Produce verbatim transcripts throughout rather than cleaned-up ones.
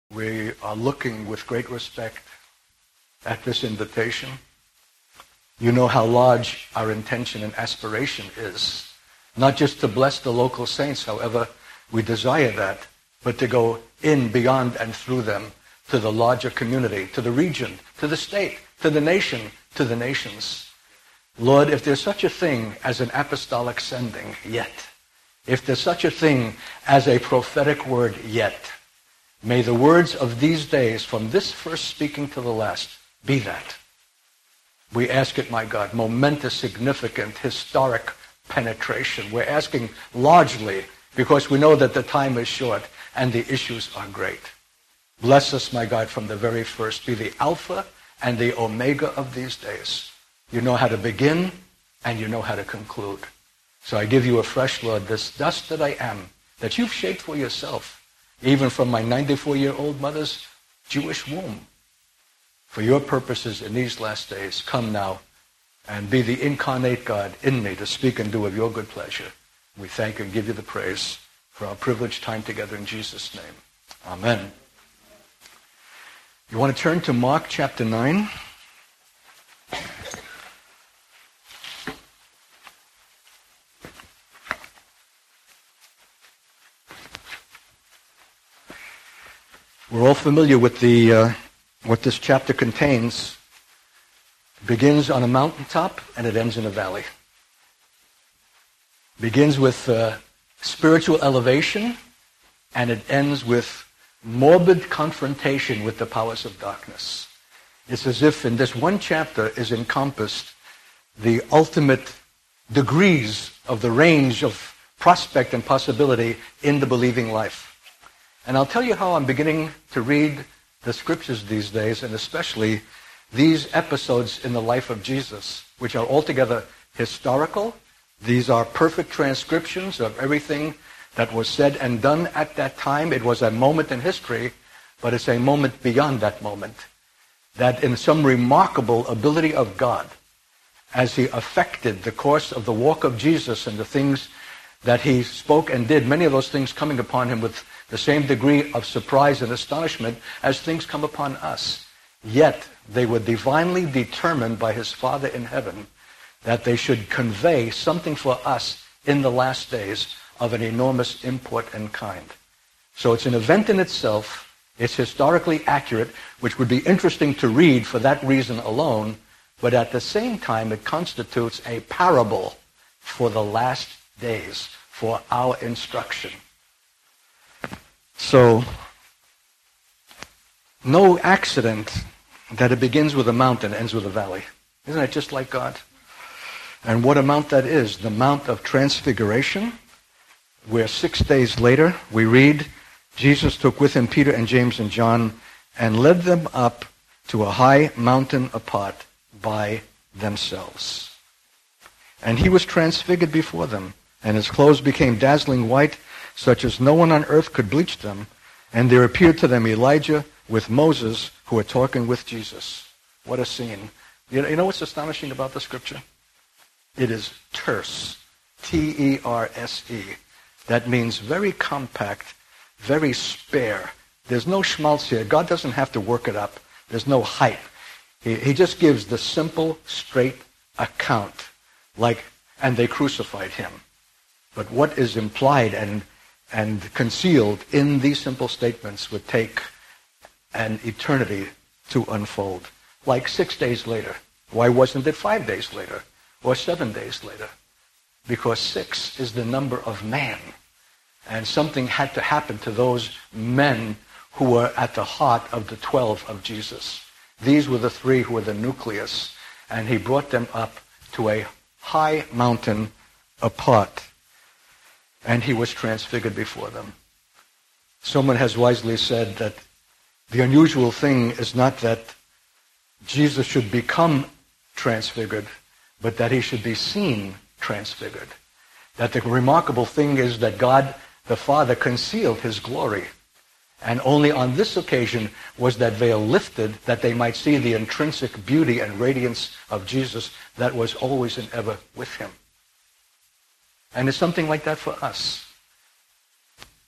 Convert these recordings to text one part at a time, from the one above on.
We are looking with great respect at this invitation. You know how large our intention and aspiration is. Not just to bless the local saints, however, we desire that, but to go in, beyond, and through them to the larger community, to the region, to the state, to the nation, to the nations. Lord, if there's such a thing as an apostolic sending, yet, if there's such a thing as a prophetic word, yet, may the words of these days, from this first speaking to the last, be that. We ask it, my God, momentous, significant, historic penetration. We're asking largely because we know that the time is short and the issues are great. Bless us, my God, from the very first. Be the Alpha and the Omega of these days. You know how to begin and you know how to conclude. So I give you afresh, Lord, this dust that I am, that you've shaped for yourself, even from my ninety-four-year-old mother's Jewish womb. For your purposes in these last days, come now and be the incarnate God in me to speak and do of your good pleasure. We thank you and give you the praise for our privileged time together in Jesus' name. Amen. You want to turn to Mark chapter nine? We're all familiar with the uh, what this chapter contains. It begins on a mountaintop and it ends in a valley. It begins with uh, spiritual elevation and it ends with morbid confrontation with the powers of darkness. It's as if in this one chapter is encompassed the ultimate degrees of the range of prospect and possibility in the believing life. And I'll tell you how I'm beginning to read the scriptures these days, and especially these episodes in the life of Jesus, which are altogether historical. These are perfect transcriptions of everything that was said and done at that time. It was a moment in history, but it's a moment beyond that moment. That in some remarkable ability of God, as he affected the course of the walk of Jesus and the things that he spoke and did, many of those things coming upon him with the same degree of surprise and astonishment as things come upon us. Yet they were divinely determined by his Father in heaven that they should convey something for us in the last days of an enormous import and kind. So it's an event in itself. It's historically accurate, which would be interesting to read for that reason alone, but at the same time it constitutes a parable for the last days, for our instruction. So, no accident that it begins with a mountain, ends with a valley. Isn't it just like God? And what a mount that is, the Mount of Transfiguration, where six days later we read, Jesus took with him Peter and James and John and led them up to a high mountain apart by themselves. And he was transfigured before them, and his clothes became dazzling white, such as no one on earth could bleach them. And there appeared to them Elijah with Moses, who were talking with Jesus. What a scene. You know, you know what's astonishing about the scripture? It is terse. T E R S E. That means very compact, very spare. There's no schmaltz here. God doesn't have to work it up. There's no hype. He, he just gives the simple, straight account. Like, and they crucified him. But what is implied and and concealed in these simple statements would take an eternity to unfold. Like six days later. Why wasn't it five days later? Or seven days later? Because six is the number of man. And something had to happen to those men who were at the heart of the twelve of Jesus. These were the three who were the nucleus. And he brought them up to a high mountain apart. And he was transfigured before them. Someone has wisely said that the unusual thing is not that Jesus should become transfigured, but that he should be seen transfigured. That the remarkable thing is that God the Father concealed his glory. And only on this occasion was that veil lifted that they might see the intrinsic beauty and radiance of Jesus that was always and ever with him. And it's something like that for us.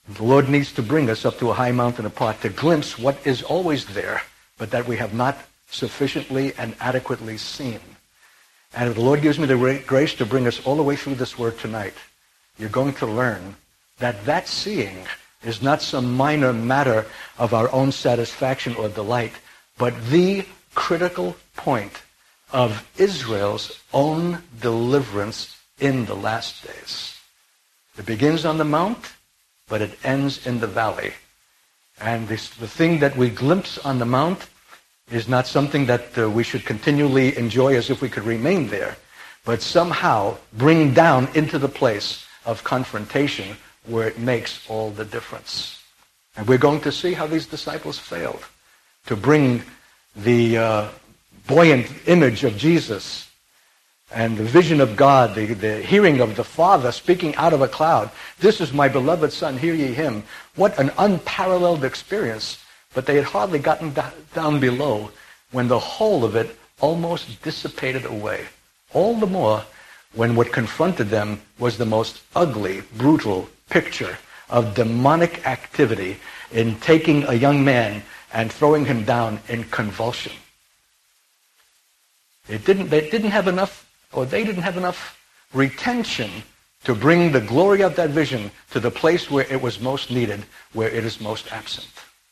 The Lord needs to bring us up to a high mountain apart to glimpse what is always there, but that we have not sufficiently and adequately seen. And if the Lord gives me the grace to bring us all the way through this word tonight, you're going to learn that that seeing is not some minor matter of our own satisfaction or delight, but the critical point of Israel's own deliverance in the last days. It begins on the mount, but it ends in the valley. And this, the thing that we glimpse on the mount is not something that uh, we should continually enjoy as if we could remain there, but somehow bring down into the place of confrontation where it makes all the difference. And we're going to see how these disciples failed to bring the uh, buoyant image of Jesus and the vision of God, the, the hearing of the Father speaking out of a cloud. This is my beloved Son, hear ye him. What an unparalleled experience. But they had hardly gotten do- down below when the whole of it almost dissipated away. All the more when what confronted them was the most ugly, brutal picture of demonic activity in taking a young man and throwing him down in convulsion. It didn't, they didn't have enough, or they didn't have enough retention to bring the glory of that vision to the place where it was most needed, where it is most absent.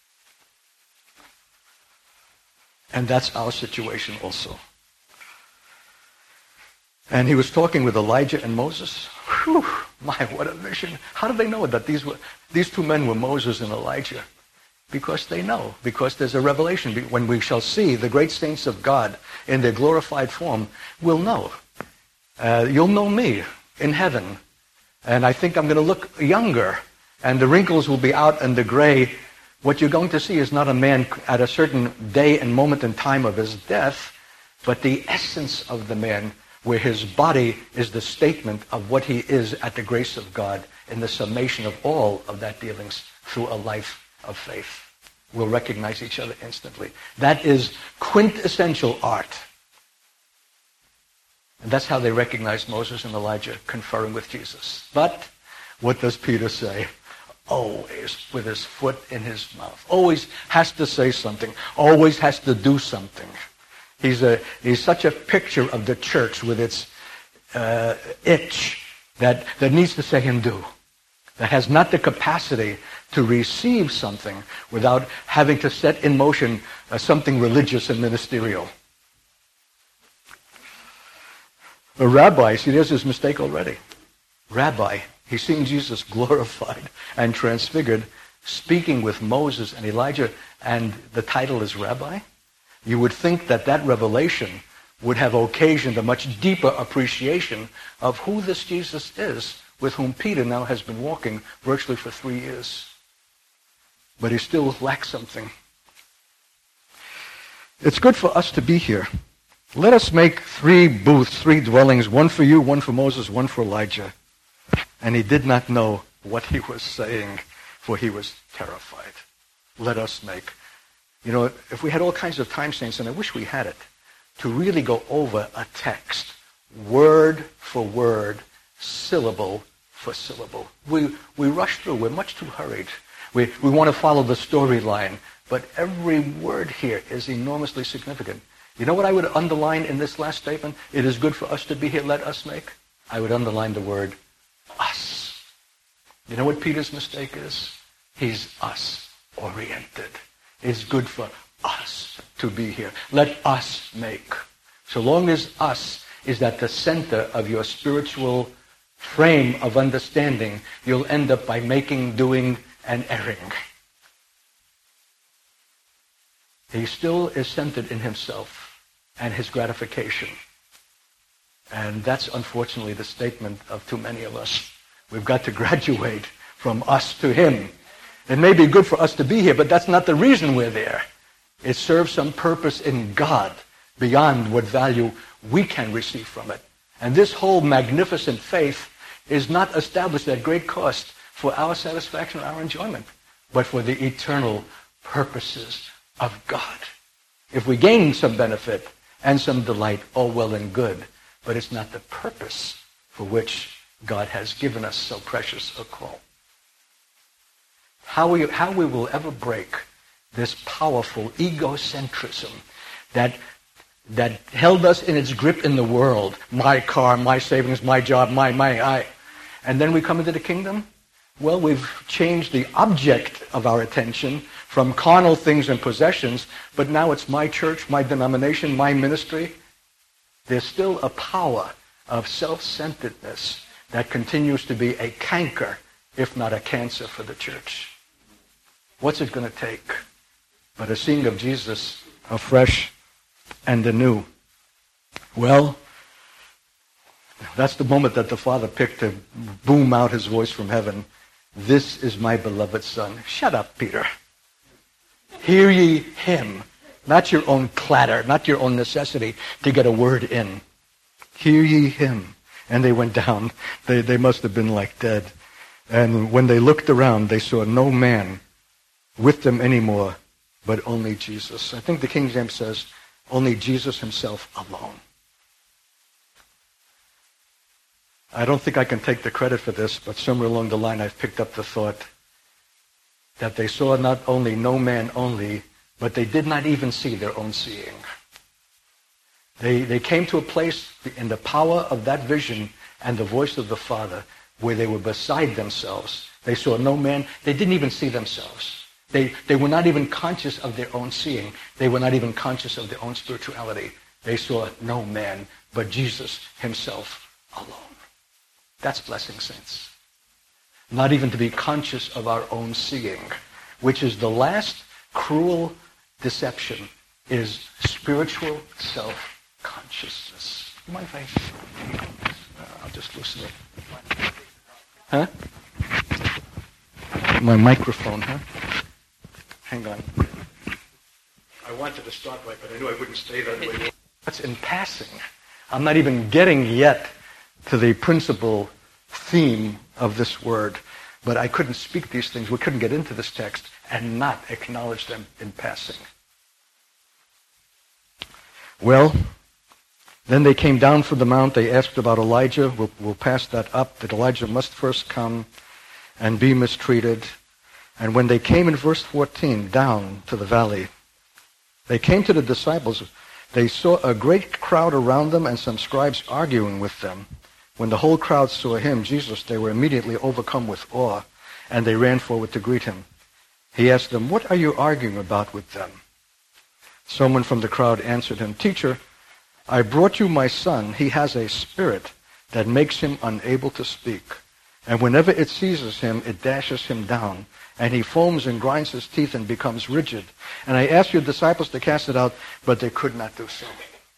And that's our situation also. And he was talking with Elijah and Moses. Whew, my, what a vision. How did they know that these were these two men were Moses and Elijah? Because they know. Because there's a revelation. When we shall see the great saints of God in their glorified form, we'll know. Uh, you'll know me in heaven. And I think I'm going to look younger. And the wrinkles will be out and the gray. What you're going to see is not a man at a certain day and moment in time of his death, but the essence of the man, where his body is the statement of what he is at the grace of God in the summation of all of that dealings through a life of faith. We'll recognize each other instantly. That is quintessential art. And that's how they recognized Moses and Elijah conferring with Jesus. But what does Peter say? Always with his foot in his mouth. Always has to say something. Always has to do something. He's a he's such a picture of the church with its uh, itch that, that needs to say and do. That has not the capacity to receive something without having to set in motion uh, something religious and ministerial. A rabbi, see, there's his mistake already. Rabbi, he's seen Jesus glorified and transfigured, speaking with Moses and Elijah, and the title is Rabbi. You would think that that revelation would have occasioned a much deeper appreciation of who this Jesus is, with whom Peter now has been walking virtually for three years. But he still lacks something. It's good for us to be here. Let us make three booths, three dwellings, one for you, one for Moses, one for Elijah. And he did not know what he was saying, for he was terrified. Let us make. You know, if we had all kinds of time saints, and I wish we had it, to really go over a text, word for word, syllable for syllable. We we rush through. We're much too hurried. We we want to follow the storyline, but every word here is enormously significant. You know what I would underline in this last statement? It is good for us to be here, let us make. I would underline the word us. You know what Peter's mistake is? He's us-oriented. It's good for us to be here. Let us make. So long as us is at the center of your spiritual frame of understanding, you'll end up by making, doing, and erring. He still is centered in himself and his gratification. And that's unfortunately the statement of too many of us. We've got to graduate from us to him. It may be good for us to be here, but that's not the reason we're there. It serves some purpose in God beyond what value we can receive from it. And this whole magnificent faith is not established at great cost for our satisfaction or our enjoyment, but for the eternal purposes of God. If we gain some benefit and some delight, all well and good, but it's not the purpose for which God has given us so precious a call. How we, how we will ever break this powerful egocentrism that, that held us in its grip in the world. My car, my savings, my job, my, my, I. And then we come into the kingdom. Well, we've changed the object of our attention from carnal things and possessions, but now it's my church, my denomination, my ministry. There's still a power of self-centeredness that continues to be a canker, if not a cancer, for the church. What's it going to take but a seeing of Jesus afresh and anew? Well, that's the moment that the Father picked to boom out his voice from heaven. This is my beloved Son. Shut up, Peter. Hear ye him. Not your own clatter, not your own necessity to get a word in. Hear ye him. And they went down. They, they must have been like dead. And when they looked around, they saw no man with them anymore, but only Jesus. I think the King James says, only Jesus himself alone. I don't think I can take the credit for this, but somewhere along the line I've picked up the thought that they saw not only no man only, but they did not even see their own seeing. They, they came to a place in the power of that vision and the voice of the Father where they were beside themselves. They saw no man. They didn't even see themselves. They, they were not even conscious of their own seeing. They were not even conscious of their own spirituality. They saw no man but Jesus himself alone. That's blessing, saints. Not even to be conscious of our own seeing, which is the last cruel deception, is spiritual self-consciousness. You mind if I... Uh, I'll just loosen it. Huh? My microphone, huh? Hang on. I wanted to start right, but I knew I wouldn't stay that way. That's in passing. I'm not even getting yet to the principal theme of this word, but I couldn't speak these things. We couldn't get into this text and not acknowledge them in passing. Well, then they came down from the mount. They asked about Elijah. We'll, we'll pass that up, that Elijah must first come and be mistreated. And when they came in verse fourteen down to the valley, they came to the disciples. They saw a great crowd around them and some scribes arguing with them. When the whole crowd saw him, Jesus, they were immediately overcome with awe, and they ran forward to greet him. He asked them, "What are you arguing about with them?" Someone from the crowd answered him, "Teacher, I brought you my son. He has a spirit that makes him unable to speak. And whenever it seizes him, it dashes him down. And he foams and grinds his teeth and becomes rigid. And I asked your disciples to cast it out, but they could not do so."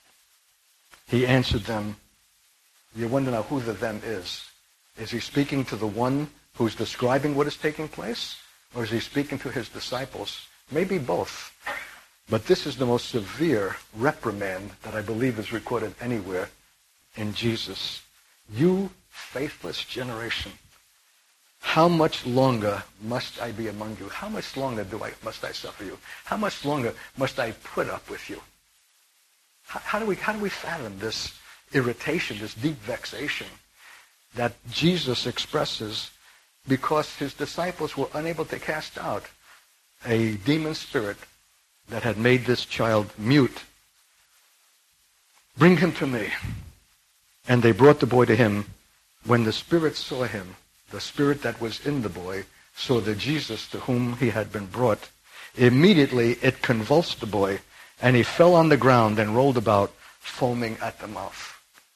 He answered them. You wonder now who the them is. Is he speaking to the one who's describing what is taking place? Or is he speaking to his disciples? Maybe both. But this is the most severe reprimand that I believe is recorded anywhere in Jesus. You faithless generation, how much longer must I be among you? How much longer do I must I suffer you? How much longer must I put up with you? How, how do we how do we fathom this irritation, this deep vexation that Jesus expresses because his disciples were unable to cast out a demon spirit that had made this child mute? Bring him to me. And they brought the boy to him. When the spirit saw him, the spirit that was in the boy saw the Jesus to whom he had been brought, immediately it convulsed the boy, and he fell on the ground and rolled about, foaming at the mouth.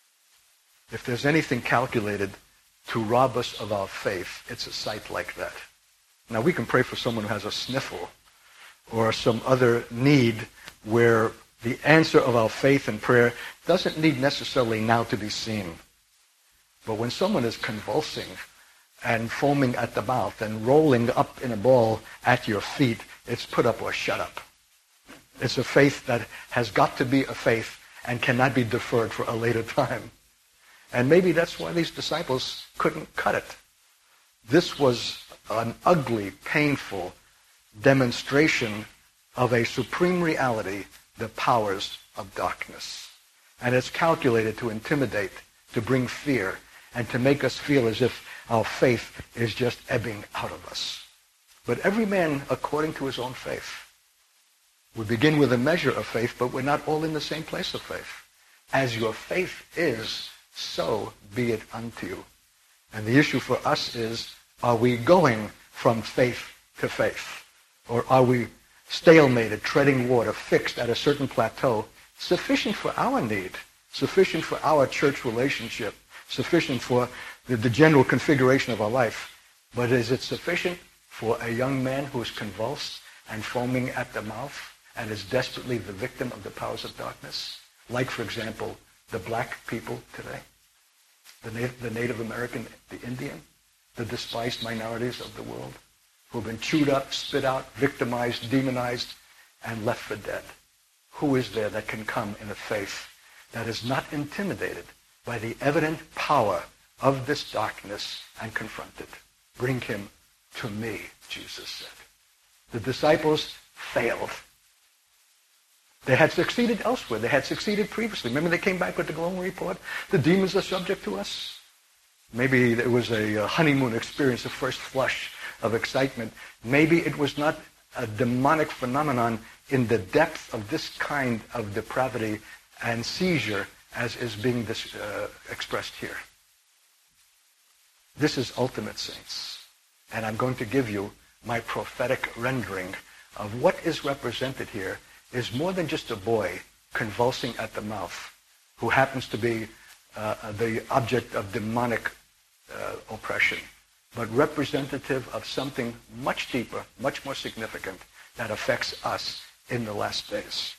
If there's anything calculated to rob us of our faith, it's a sight like that. Now, we can pray for someone who has a sniffle or some other need where the answer of our faith and prayer doesn't need necessarily now to be seen. But when someone is convulsing and foaming at the mouth and rolling up in a ball at your feet, it's put up or shut up. It's a faith that has got to be a faith and cannot be deferred for a later time. And maybe that's why these disciples couldn't cut it. This was an ugly, painful demonstration of a supreme reality, the powers of darkness. And it's calculated to intimidate, to bring fear, and to make us feel as if our faith is just ebbing out of us. But every man according to his own faith. We begin with a measure of faith, but we're not all in the same place of faith. As your faith is, so be it unto you. And the issue for us is, are we going from faith to faith? Or are we stalemated, treading water, fixed at a certain plateau, sufficient for our need, sufficient for our church relationship, sufficient for the, the general configuration of our life? But is it sufficient for a young man who is convulsed and foaming at the mouth and is desperately the victim of the powers of darkness? Like, for example, the black people today, the Native, the Native American, the Indian, the despised minorities of the world, who have been chewed up, spit out, victimized, demonized, and left for dead. Who is there that can come in a faith that is not intimidated by the evident power of this darkness and confront it? Bring him to me, Jesus said. The disciples failed. They had succeeded elsewhere. They had succeeded previously. Remember they came back with the glowing report? The demons are subject to us. Maybe it was a honeymoon experience, a first flush of excitement. Maybe it was not a demonic phenomenon in the depth of this kind of depravity and seizure as is being this, uh, expressed here. This is ultimate, saints. And I'm going to give you my prophetic rendering of what is represented here is more than just a boy convulsing at the mouth who happens to be uh, the object of demonic uh, oppression, but representative of something much deeper, much more significant that affects us in the last days.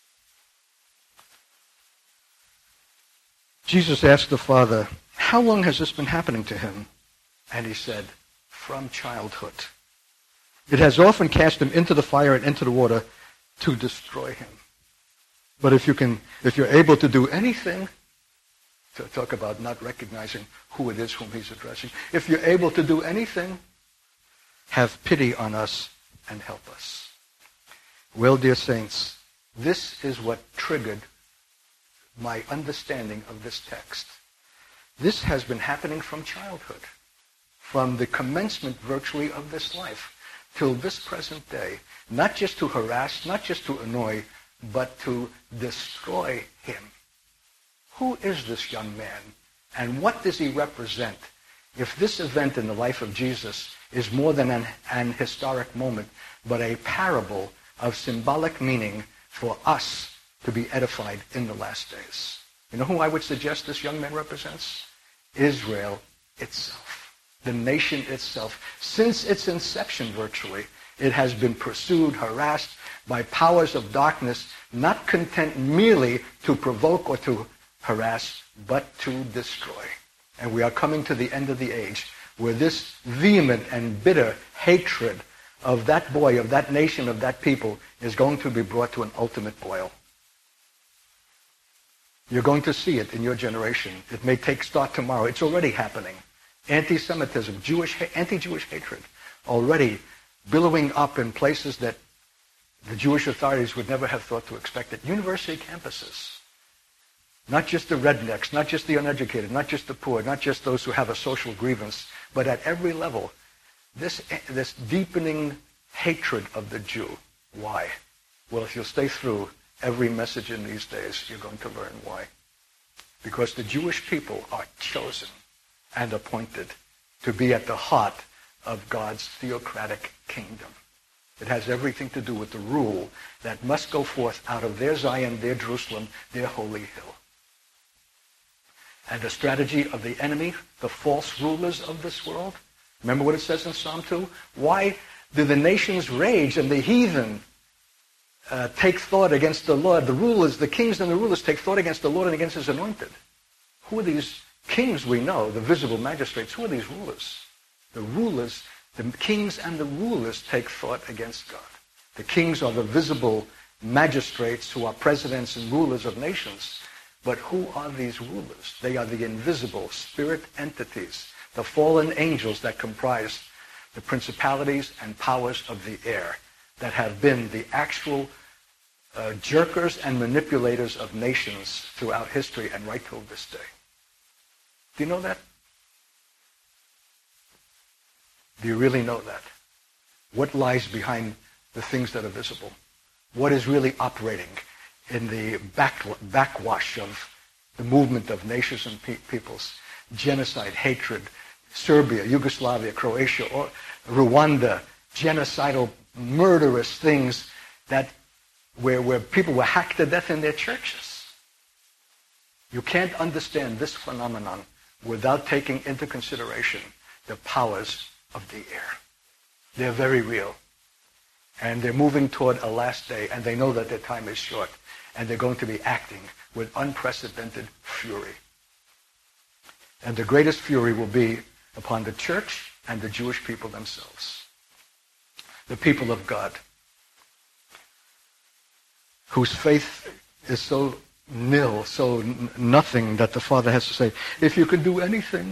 Jesus asked the Father, how long has this been happening to him? And he said, from childhood. It has often cast him into the fire and into the water to destroy him. But if you can, if you're able to do anything, to talk about not recognizing who it is whom he's addressing, if you're able to do anything, have pity on us and help us. Well, dear saints, this is what triggered my understanding of this text. This has been happening from childhood, from the commencement virtually of this life till this present day, not just to harass, not just to annoy, but to destroy him. Who is this young man, and what does he represent? If this event in the life of Jesus is more than an, an historic moment, but a parable of symbolic meaning for us to be edified in the last days. You know who I would suggest this young man represents? Israel itself, the nation itself. Since its inception virtually, it has been pursued, harassed by powers of darkness, not content merely to provoke or to harass, but to destroy. And we are coming to the end of the age where this vehement and bitter hatred of that boy, of that nation, of that people is going to be brought to an ultimate boil. You're going to see it in your generation. It may take start tomorrow. It's already happening. Anti-Semitism, Jewish, anti-Jewish hatred, already billowing up in places that the Jewish authorities would never have thought to expect it. University campuses. Not just the rednecks, not just the uneducated, not just the poor, not just those who have a social grievance, but at every level, this, this deepening hatred of the Jew. Why? Well, if you'll stay through every message in these days, you're going to learn why. Because the Jewish people are chosen and appointed to be at the heart of God's theocratic kingdom. It has everything to do with the rule that must go forth out of their Zion, their Jerusalem, their holy hill. And the strategy of the enemy, the false rulers of this world, remember what it says in Psalm two? Why do the nations rage and the heathen uh, take thought against the Lord? The rulers, the kings and the rulers take thought against the Lord and against his anointed. Who are these kings we know, the visible magistrates? Who are these rulers? The rulers, the kings and the rulers take thought against God. The kings are the visible magistrates who are presidents and rulers of nations. But who are these rulers? They are the invisible spirit entities, the fallen angels that comprise the principalities and powers of the air that have been the actual uh, jerkers and manipulators of nations throughout history and right till this day. Do you know that? Do you really know that? What lies behind the things that are visible? What is really operating in the back, backwash of the movement of nations and pe- peoples? Genocide, hatred, Serbia, Yugoslavia, Croatia, or Rwanda, genocidal, murderous things that where, where people were hacked to death in their churches. You can't understand this phenomenon without taking into consideration the powers of the air. They're very real. And they're moving toward a last day, and they know that their time is short, and they're going to be acting with unprecedented fury. And the greatest fury will be upon the church and the Jewish people themselves. The people of God, whose faith is so nil, so n- nothing, that the Father has to say, if you can do anything,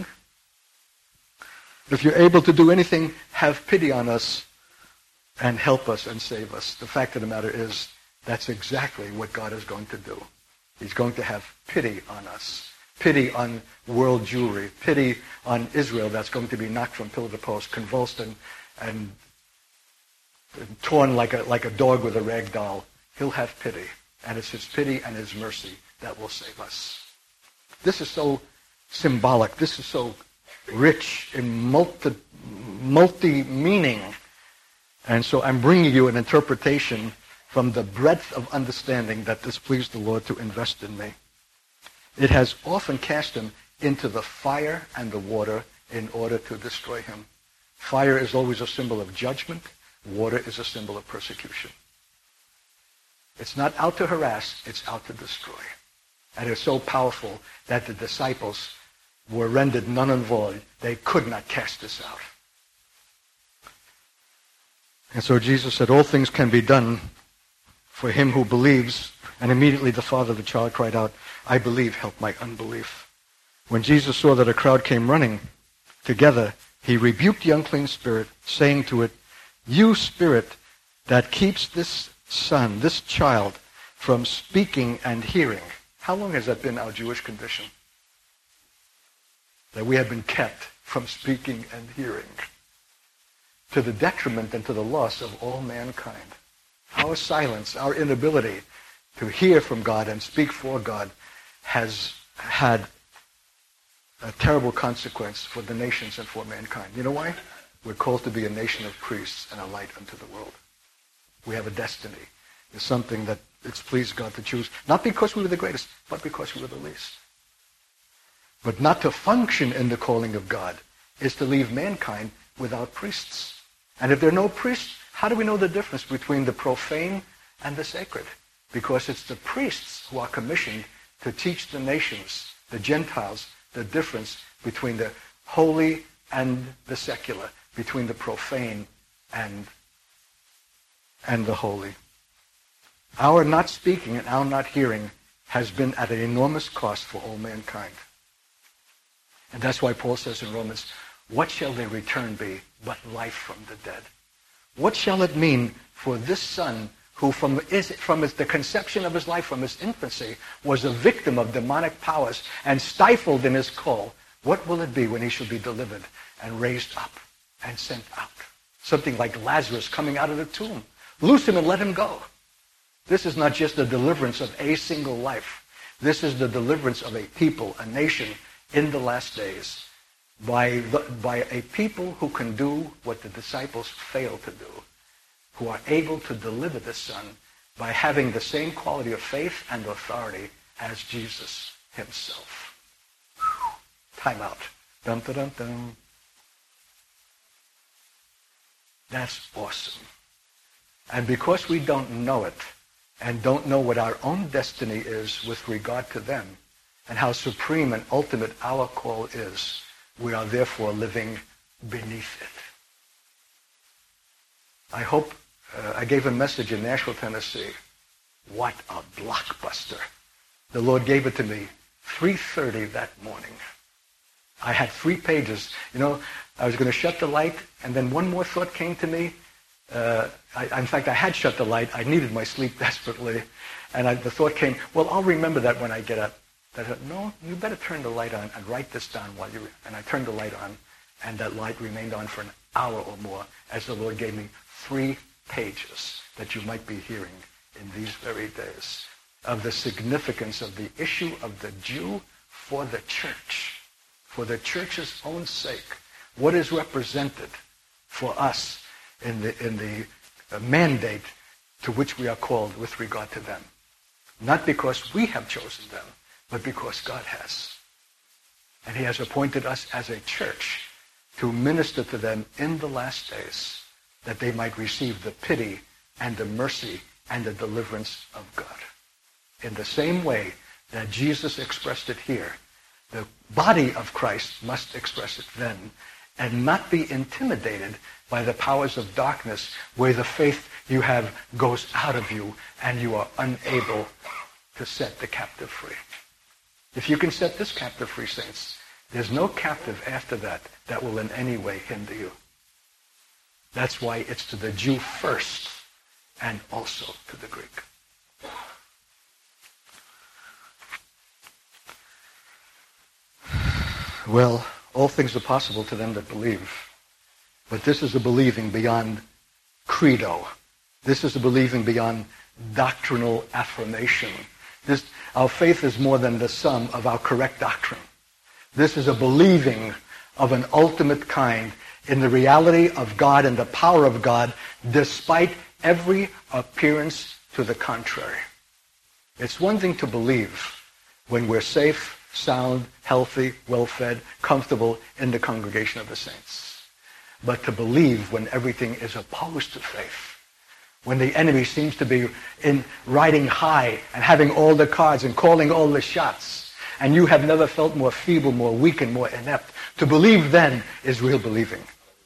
if you're able to do anything, have pity on us and help us and save us. The fact of the matter is, that's exactly what God is going to do. He's going to have pity on us. Pity on world Jewry. Pity on Israel that's going to be knocked from pillar to post, convulsed and, and torn like a, like a dog with a rag doll. He'll have pity. And it's his pity and his mercy that will save us. This is so symbolic. This is so rich in multi, multi-meaning. And so I'm bringing you an interpretation from the breadth of understanding that this pleased the Lord to invest in me. It has often cast him into the fire and the water in order to destroy him. Fire is always a symbol of judgment. Water is a symbol of persecution. It's not out to harass, it's out to destroy. And it's so powerful that the disciples were rendered null and void. They could not cast this out. And so Jesus said, all things can be done for him who believes. And immediately the father of the child cried out, I believe, help my unbelief. When Jesus saw that a crowd came running together, he rebuked the unclean spirit, saying to it, you spirit that keeps this son, this child, from speaking and hearing. How long has that been our Jewish condition? That we have been kept from speaking and hearing, to the detriment and to the loss of all mankind. Our silence, our inability to hear from God and speak for God has had a terrible consequence for the nations and for mankind. You know why? We're called to be a nation of priests and a light unto the world. We have a destiny. It's something that it's pleased God to choose, not because we were the greatest, but because we were the least. But not to function in the calling of God is to leave mankind without priests. And if there are no priests, how do we know the difference between the profane and the sacred? Because it's the priests who are commissioned to teach the nations, the Gentiles, the difference between the holy and the secular, between the profane and, and the holy. Our not speaking and our not hearing has been at an enormous cost for all mankind. And that's why Paul says in Romans, what shall their return be but life from the dead? What shall it mean for this son who from, his, from his, the conception of his life, from his infancy, was a victim of demonic powers and stifled in his call? What will it be when he shall be delivered and raised up and sent out? Something like Lazarus coming out of the tomb. Loose him and let him go. This is not just the deliverance of a single life. This is the deliverance of a people, a nation, in the last days, by, the, by a people who can do what the disciples failed to do, who are able to deliver the Son by having the same quality of faith and authority as Jesus himself. Time out. Dun, dun, dun, dun. That's awesome. And because we don't know it, and don't know what our own destiny is with regard to them, and how supreme and ultimate our call is, we are therefore living beneath it. I hope uh, I gave a message in Nashville, Tennessee. What a blockbuster. The Lord gave it to me three thirty that morning. I had three pages. You know, I was going to shut the light, and then one more thought came to me. Uh, I, in fact, I had shut the light. I needed my sleep desperately. And I, the thought came, well, I'll remember that when I get up. I said, no, you better turn the light on and write this down while you... And I turned the light on, and that light remained on for an hour or more as the Lord gave me three pages that you might be hearing in these very days of the significance of the issue of the Jew for the church, for the church's own sake. What is represented for us in the, in the uh, mandate to which we are called with regard to them. Not because we have chosen them, but because God has. And he has appointed us as a church to minister to them in the last days, that they might receive the pity and the mercy and the deliverance of God. In the same way that Jesus expressed it here, the body of Christ must express it then, and not be intimidated by the powers of darkness where the faith you have goes out of you and you are unable to set the captive free. If you can set this captive free, saints, there's no captive after that that will in any way hinder you. That's why it's to the Jew first and also to the Greek. Well, all things are possible to them that believe. But this is a believing beyond credo. This is a believing beyond doctrinal affirmation. This, our faith is more than the sum of our correct doctrine. This is a believing of an ultimate kind in the reality of God and the power of God, despite every appearance to the contrary. It's one thing to believe when we're safe, sound, healthy, well-fed, comfortable in the congregation of the saints. But to believe when everything is opposed to faith, when the enemy seems to be in riding high and having all the cards and calling all the shots, and you have never felt more feeble, more weak, and more inept, to believe then is real believing.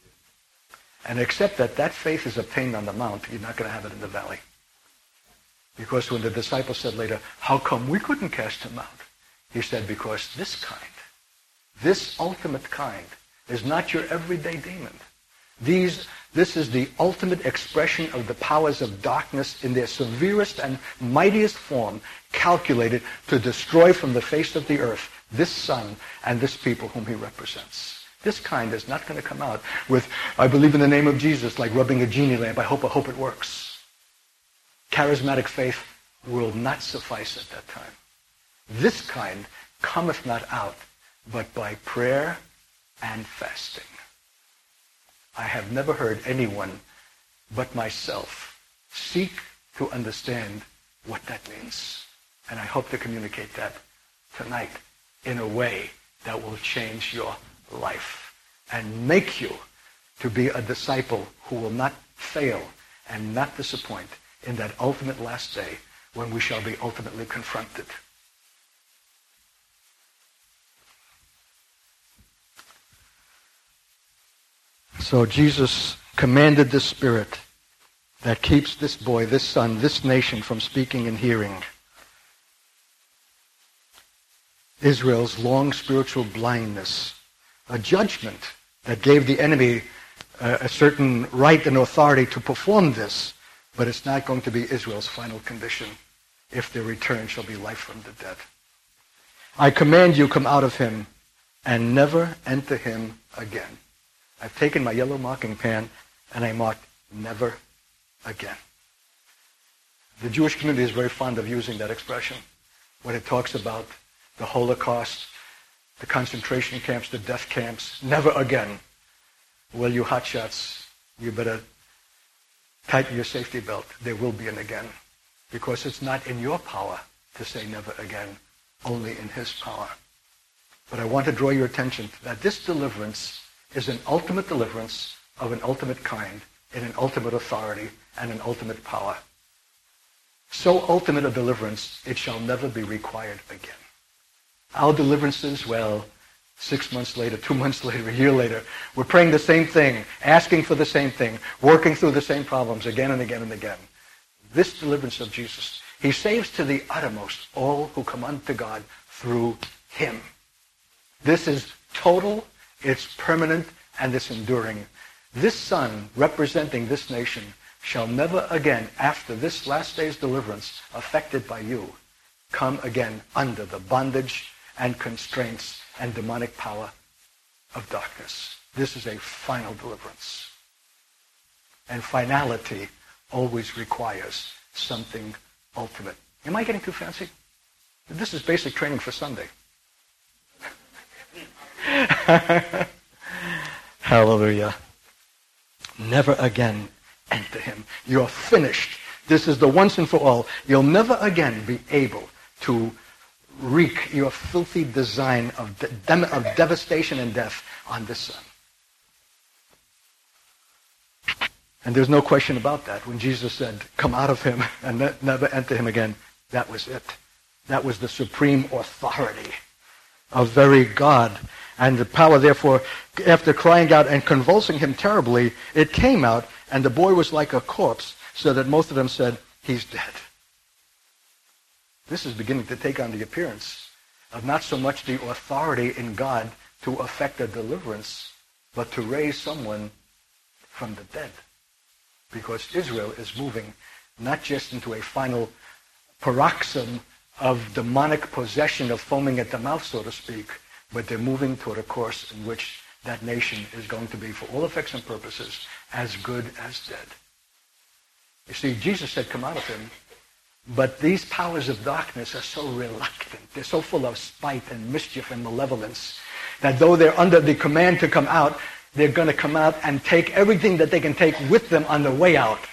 And except that that faith is obtained on the mount, you're not going to have it in the valley. Because when the disciples said later, how come we couldn't cast him out? He said, because this kind, this ultimate kind, is not your everyday demon. These, this is the ultimate expression of the powers of darkness in their severest and mightiest form, calculated to destroy from the face of the earth this son and this people whom he represents. This kind is not going to come out with, I believe in the name of Jesus, like rubbing a genie lamp. I hope, I hope it works. Charismatic faith will not suffice at that time. This kind cometh not out, but by prayer and fasting. I have never heard anyone but myself seek to understand what that means. And I hope to communicate that tonight in a way that will change your life and make you to be a disciple who will not fail and not disappoint in that ultimate last day when we shall be ultimately confronted. So Jesus commanded the Spirit that keeps this boy, this son, this nation from speaking and hearing. Israel's long spiritual blindness, a judgment that gave the enemy a, a certain right and authority to perform this, but it's not going to be Israel's final condition if their return shall be life from the dead. I command you, come out of him and never enter him again. I've taken my yellow marking pen and I marked never again. The Jewish community is very fond of using that expression when it talks about the Holocaust, the concentration camps, the death camps, never again. Well, you hotshots, you better tighten your safety belt. There will be an again, because it's not in your power to say never again, only in his power. But I want to draw your attention to that this deliverance is an ultimate deliverance of an ultimate kind, in an ultimate authority and an ultimate power. So ultimate a deliverance, it shall never be required again. Our deliverances, well, six months later, two months later, a year later, we're praying the same thing, asking for the same thing, working through the same problems again and again and again. This deliverance of Jesus, he saves to the uttermost all who come unto God through him. This is total, it's permanent, and it's enduring. This son, representing this nation, shall never again, after this last day's deliverance, affected by you, come again under the bondage and constraints and demonic power of darkness. This is a final deliverance. And finality always requires something ultimate. Am I getting too fancy? This is basic training for Sunday. Hallelujah. Never again enter him. You're finished. This is the once and for all. You'll never again be able to wreak your filthy design of, de- of devastation and death on this son. And there's no question about that. When Jesus said, come out of him and ne- never enter him again, that was it. That was the supreme authority of very God. And the power, therefore, after crying out and convulsing him terribly, it came out, and the boy was like a corpse, so that most of them said, he's dead. This is beginning to take on the appearance of not so much the authority in God to effect a deliverance, but to raise someone from the dead. Because Israel is moving not just into a final paroxysm of demonic possession of foaming at the mouth, so to speak, but they're moving toward a course in which that nation is going to be, for all effects and purposes, as good as dead. You see, Jesus said, come out of him, but these powers of darkness are so reluctant. They're so full of spite and mischief and malevolence that though they're under the command to come out, they're going to come out and take everything that they can take with them on the way out.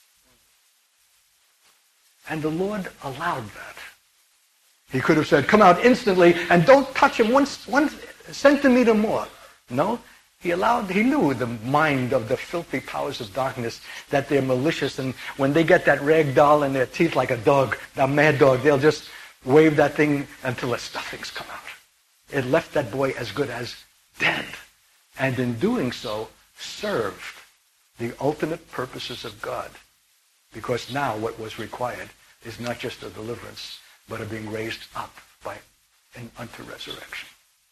And the Lord allowed that. He could have said, come out instantly and don't touch him one, one centimeter more. No, he allowed, he knew the mind of the filthy powers of darkness, that they're malicious, and when they get that rag doll in their teeth like a dog, a mad dog, they'll just wave that thing until the stuffings come out. It left that boy as good as dead. And in doing so, served the ultimate purposes of God. Because now what was required is not just a deliverance, but a being raised up by and unto resurrection.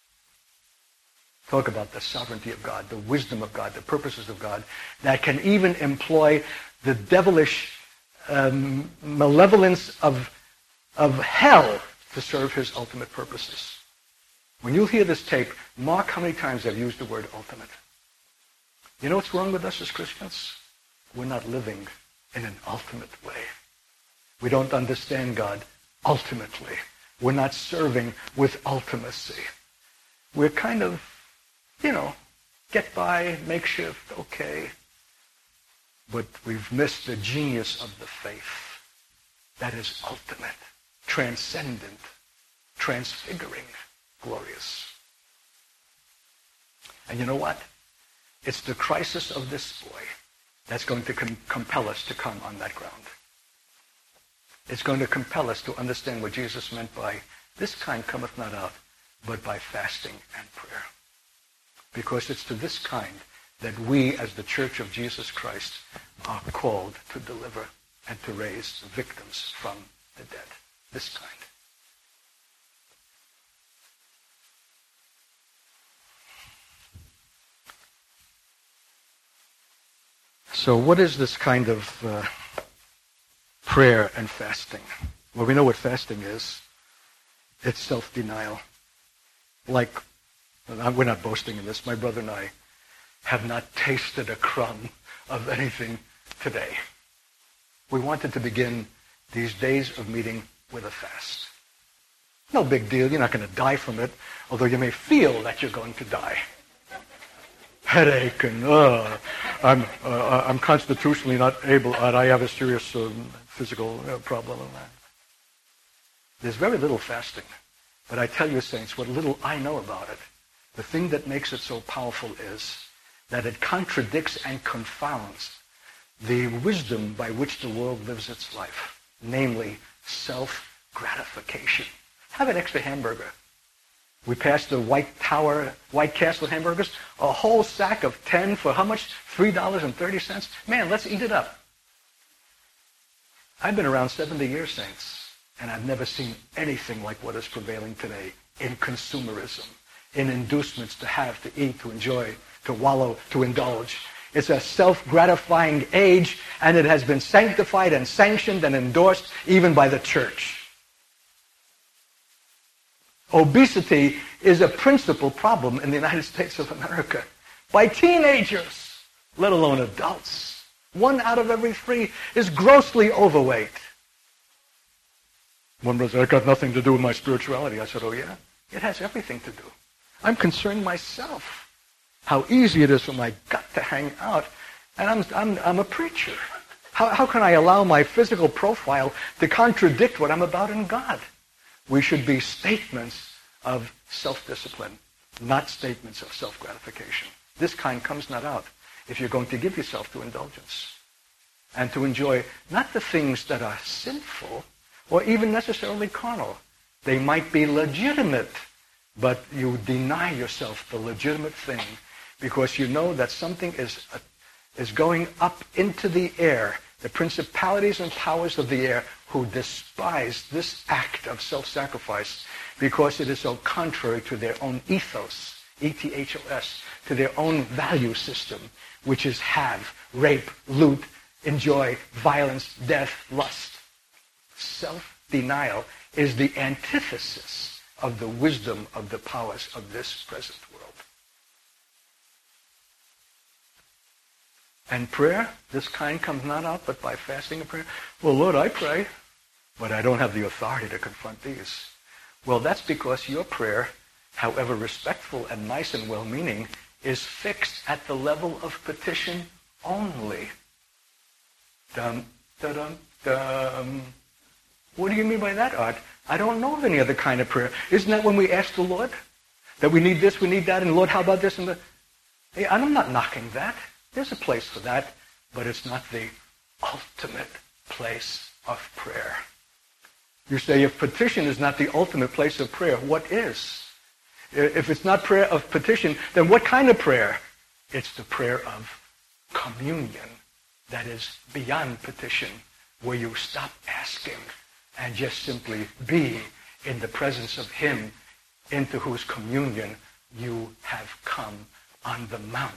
Talk about the sovereignty of God, the wisdom of God, the purposes of God, that can even employ the devilish um, malevolence of, of hell to serve his ultimate purposes. When you hear this tape, mark how many times I've used the word ultimate. You know what's wrong with us as Christians? We're not living in an ultimate way. We don't understand God ultimately. We're not serving with ultimacy. We're kind of, you know, get by, makeshift, okay. But we've missed the genius of the faith that is ultimate, transcendent, transfiguring, glorious. And you know what? It's the crisis of this boy that's going to com- compel us to come on that ground. It's going to compel us to understand what Jesus meant by, this kind cometh not out, but by fasting and prayer. Because it's to this kind that we, as the Church of Jesus Christ, are called to deliver and to raise victims from the dead. This kind. So what is this kind of uh, prayer and fasting? Well, we know what fasting is. It's self-denial. Like, we're not boasting in this, my brother and I have not tasted a crumb of anything today. We wanted to begin these days of meeting with a fast. No big deal, you're not going to die from it, although you may feel that you're going to die. Headache and uh, I'm uh, I'm constitutionally not able, and I have a serious uh, physical uh, problem with that. There's very little fasting, but I tell you, saints, what little I know about it, the thing that makes it so powerful is that it contradicts and confounds the wisdom by which the world lives its life, namely self-gratification. Have an extra hamburger. We passed the White Tower, White Castle hamburgers, a whole sack of ten for how much? three dollars and thirty cents? Man, let's eat it up. I've been around seventy years, saints, and I've never seen anything like what is prevailing today in consumerism, in inducements to have, to eat, to enjoy, to wallow, to indulge. It's a self-gratifying age, and it has been sanctified and sanctioned and endorsed even by the church. Obesity is a principal problem in the United States of America by teenagers, let alone adults. One out of every three is grossly overweight. One brother said, "It got nothing to do with my spirituality." I said, "Oh yeah? It has everything to do. I'm concerned myself how easy it is for my gut to hang out, and I'm, I'm, I'm a preacher. How, how can I allow my physical profile to contradict what I'm about in God?" We should be statements of self-discipline, not statements of self-gratification. This kind comes not out if you're going to give yourself to indulgence and to enjoy not the things that are sinful or even necessarily carnal. They might be legitimate, but you deny yourself the legitimate thing because you know that something is, uh, is going up into the air. The principalities and powers of the air who despise this act of self-sacrifice because it is so contrary to their own ethos, E T H O S, to their own value system, which is have, rape, loot, enjoy, violence, death, lust. Self-denial is the antithesis of the wisdom of the powers of this present world. And prayer, this kind comes not out but by fasting and prayer. Well, Lord, I pray, but I don't have the authority to confront these. Well, that's because your prayer, however respectful and nice and well-meaning, is fixed at the level of petition only. Dum, da-dum, dum. What do you mean by that, Art? I don't know of any other kind of prayer. Isn't that when we ask the Lord that we need this, we need that, and Lord, how about this and that? Hey, I'm not knocking that. There's a place for that, but it's not the ultimate place of prayer. You say, if petition is not the ultimate place of prayer, what is? If it's not prayer of petition, then what kind of prayer? It's the prayer of communion that is beyond petition, where you stop asking and just simply be in the presence of him into whose communion you have come on the mount.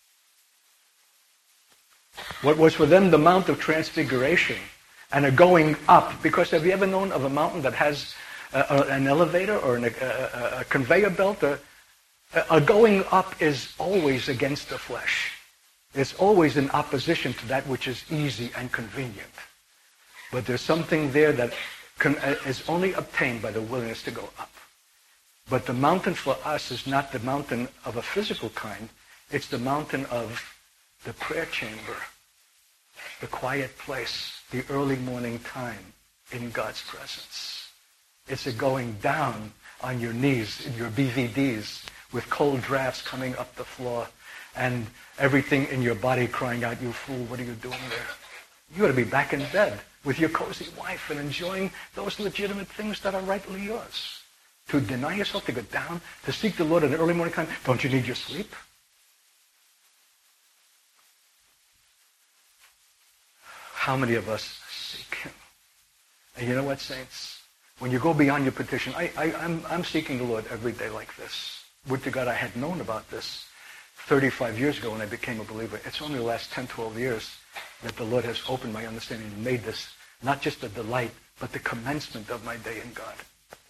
What was for them the Mount of Transfiguration and a going up, because have you ever known of a mountain that has a, a, an elevator or an, a, a, a conveyor belt? A, a going up is always against the flesh. It's always in opposition to that which is easy and convenient. But there's something there that can, uh, is only obtained by the willingness to go up. But the mountain for us is not the mountain of a physical kind. It's the mountain of the prayer chamber, the quiet place, the early morning time in God's presence. It's a going down on your knees in your B V Ds with cold drafts coming up the floor and everything in your body crying out, "You fool, what are you doing there?" You ought to be back in bed with your cozy wife and enjoying those legitimate things that are rightly yours. To deny yourself, to go down, to seek the Lord in the early morning time, don't you need your sleep? How many of us seek him? And you know what, saints? When you go beyond your petition, I, I, I'm, I'm seeking the Lord every day like this. Would to God I had known about this thirty-five years ago when I became a believer. It's only the last ten, twelve years that the Lord has opened my understanding and made this not just a delight, but the commencement of my day in God.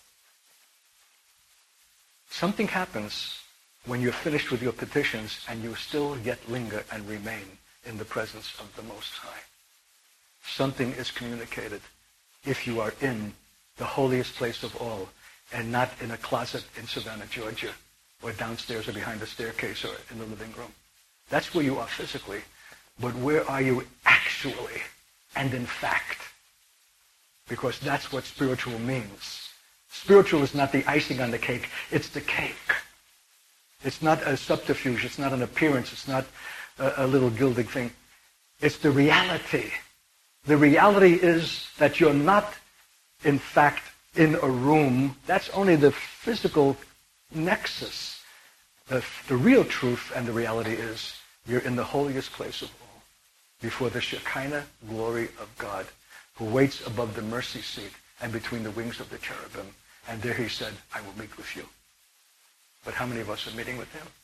Something happens when you're finished with your petitions and you still yet linger and remain in the presence of the Most High. Something is communicated if you are in the holiest place of all and not in a closet in Savannah, Georgia, or downstairs or behind a staircase or in the living room. That's where you are physically. But where are you actually and in fact? Because that's what spiritual means. Spiritual is not the icing on the cake. It's the cake. It's not a subterfuge. It's not an appearance. It's not a, a little gilding thing. It's the reality. The reality is that you're not, in fact, in a room. That's only the physical nexus. The, the real truth and the reality is you're in the holiest place of all, before the Shekinah glory of God, who waits above the mercy seat and between the wings of the cherubim. And there he said, "I will meet with you." But how many of us are meeting with him?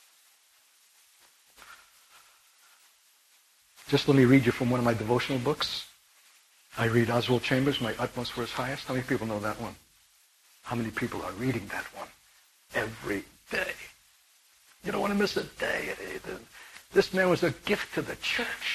Just let me read you from one of my devotional books. I read Oswald Chambers, My Utmost for His Highest. How many people know that one? How many people are reading that one every day? You don't want to miss a day. This man was a gift to the church.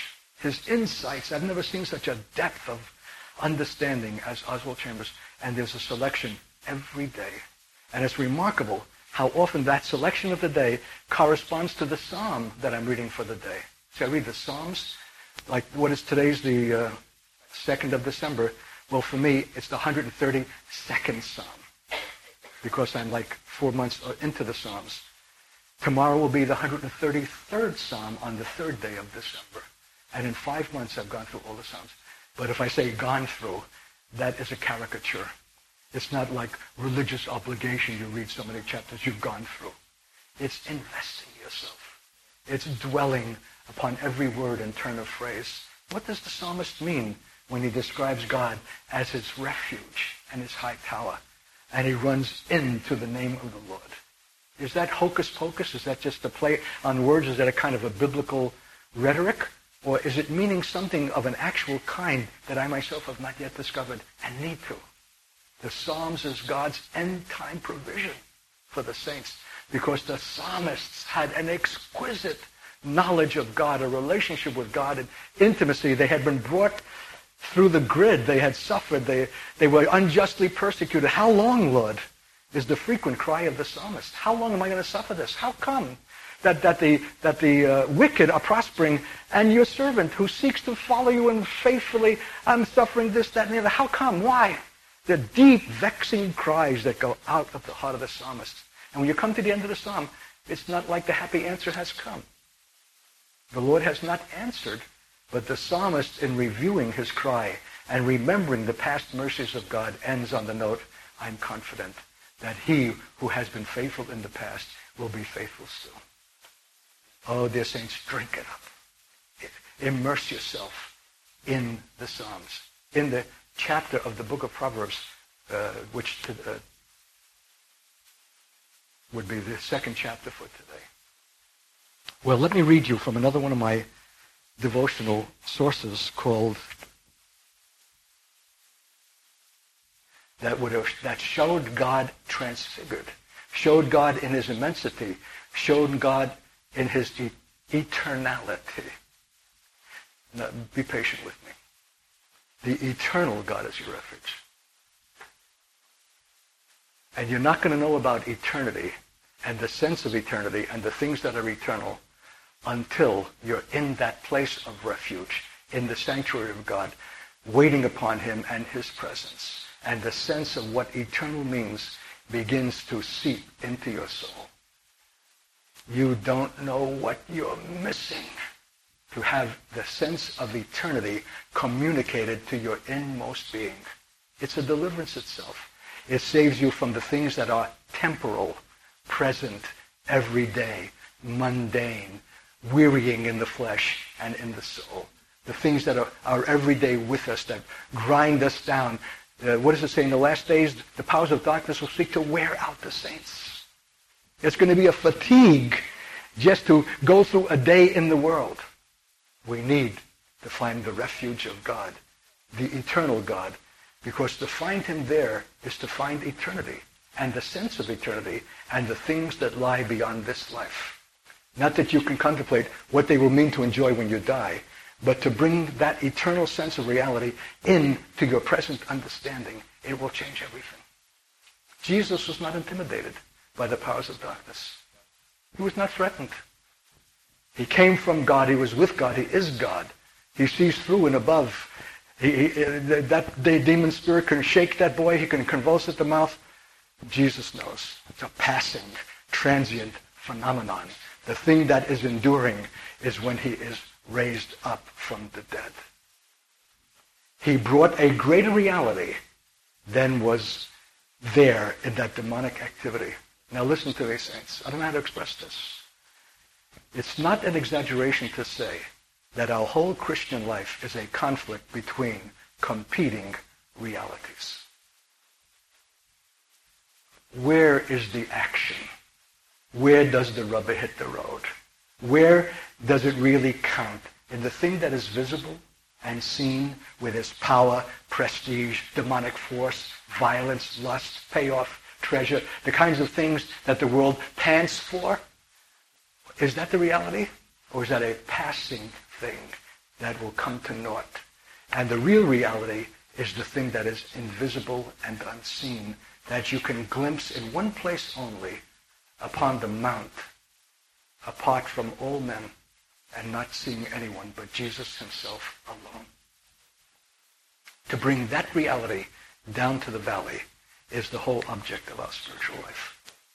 his insights. I've never seen such a depth of understanding as Oswald Chambers. And there's a selection every day. And it's remarkable how often that selection of the day corresponds to the psalm that I'm reading for the day. See, I read the Psalms, like what is today's the uh, second of December. Well, for me, it's the one hundred thirty-second Psalm, because I'm like four months into the Psalms. Tomorrow will be the one hundred thirty-third Psalm on the third day of December. And in five months, I've gone through all the Psalms. But if I say gone through, that is a caricature. It's not like religious obligation. You read so many chapters you've gone through. It's investing yourself. It's dwelling upon every word and turn of phrase. What does the psalmist mean when he describes God as his refuge and his high tower? And he runs into the name of the Lord. Is that hocus pocus? Is that just a play on words? Is that a kind of a biblical rhetoric? Or is it meaning something of an actual kind that I myself have not yet discovered and need to? The Psalms is God's end-time provision for the saints, because the psalmists had an exquisite knowledge of God, a relationship with God, and intimacy. They had been brought through the grid. They had suffered. They, they were unjustly persecuted. How long, Lord, is the frequent cry of the psalmist? How long am I going to suffer this? How come that, that the, that the uh, wicked are prospering, and your servant who seeks to follow you and faithfully, I'm suffering this, that, and the other? How come? Why? The deep, vexing cries that go out of the heart of the psalmist. And when you come to the end of the psalm, it's not like the happy answer has come. The Lord has not answered, but the psalmist, in reviewing his cry and remembering the past mercies of God, ends on the note, I'm confident that he who has been faithful in the past will be faithful still. Oh, dear saints, drink it up. Immerse yourself in the Psalms, in the chapter of the book of Proverbs, uh, which uh, would be the second chapter for today. Well, let me read you from another one of my devotional sources called that would have, that showed God transfigured, showed God in his immensity, showed God in his e- eternality. Now, be patient with me. The eternal God is your refuge. And you're not going to know about eternity and the sense of eternity and the things that are eternal until you're in that place of refuge, in the sanctuary of God, waiting upon him and his presence. And the sense of what eternal means begins to seep into your soul. You don't know what you're missing to have the sense of eternity communicated to your inmost being. It's a deliverance itself. It saves you from the things that are temporal, present, everyday, mundane, wearying in the flesh and in the soul. The things that are, are every day with us, that grind us down. Uh, what does it say? In the last days, the powers of darkness will seek to wear out the saints. It's going to be a fatigue just to go through a day in the world. We need to find the refuge of God, the eternal God, because to find him there is to find eternity and the sense of eternity and the things that lie beyond this life. Not that you can contemplate what they will mean to enjoy when you die, but to bring that eternal sense of reality into your present understanding. It will change everything. Jesus was not intimidated by the powers of darkness. He was not threatened. He came from God. He was with God. He is God. He sees through and above. He, he, that demon spirit can shake that boy. He can convulse at the mouth. Jesus knows. It's a passing, transient phenomenon. The thing that is enduring is when he is raised up from the dead. He brought a greater reality than was there in that demonic activity. Now listen to these saints. I don't know how to express this. It's not an exaggeration to say that our whole Christian life is a conflict between competing realities. Where is the action? Where does the rubber hit the road? Where does it really count? In the thing that is visible and seen with its power, prestige, demonic force, violence, lust, payoff, treasure, the kinds of things that the world pants for? Is that the reality? Or is that a passing thing? that will come to naught. And the real reality is the thing that is invisible and unseen, that you can glimpse in one place only, upon the mount, apart from all men, and not seeing anyone but Jesus himself alone. To bring that reality down to the valley is the whole object of our spiritual life.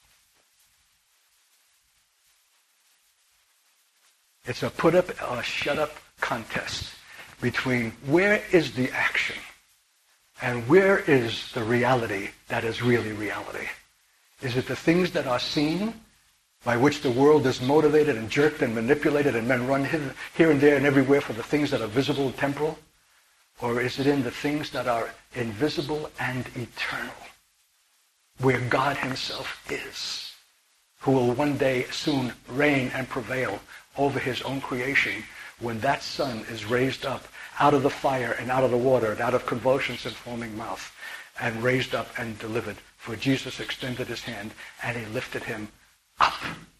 It's a put up or shut up contest between where is the action and where is the reality that is really reality. Is it the things that are seen, by which the world is motivated and jerked and manipulated, and men run here and there and everywhere for the things that are visible and temporal? Or is it in the things that are invisible and eternal, where God himself is, who will one day soon reign and prevail over his own creation, when that sun is raised up out of the fire and out of the water and out of convulsions and foaming mouth, and raised up and delivered? For Jesus extended his hand and he lifted him up.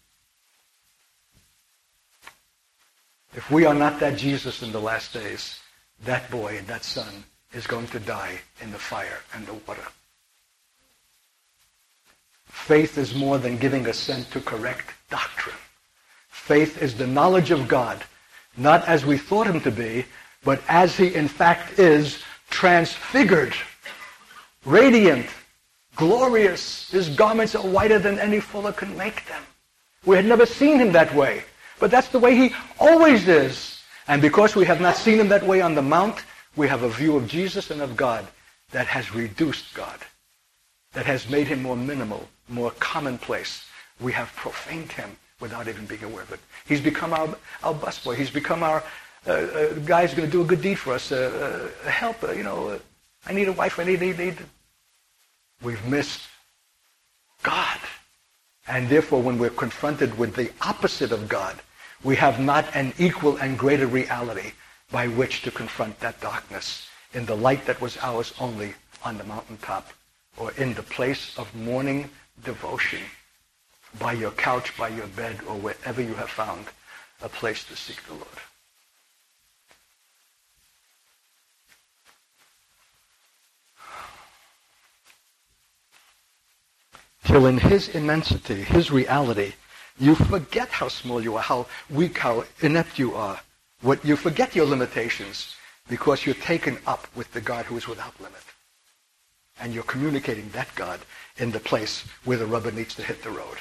If we are not that Jesus in the last days, that boy and that son is going to die in the fire and the water. Faith is more than giving assent to correct doctrine. Faith is the knowledge of God, not as we thought him to be, but as he in fact is, transfigured, radiant, glorious. His garments are whiter than any fuller can make them. We had never seen him that way, but that's the way he always is. And because we have not seen him that way on the mount, we have a view of Jesus and of God that has reduced God, that has made him more minimal, more commonplace. We have profaned him without even being aware of it. He's become our, our busboy. He's become our uh, uh, guy who's going to do a good deed for us, uh, uh, a helper. You know, uh, I need a wife. I need, need, need. We've missed God. And therefore, when we're confronted with the opposite of God, we have not an equal and greater reality by which to confront that darkness in the light that was ours only on the mountaintop, or in the place of morning devotion, by your couch, by your bed, or wherever you have found a place to seek the Lord. Till in his immensity, his reality, you forget how small you are, how weak, how inept you are. What you forget your limitations because you're taken up with the God who is without limit. And you're communicating that God in the place where the rubber needs to hit the road.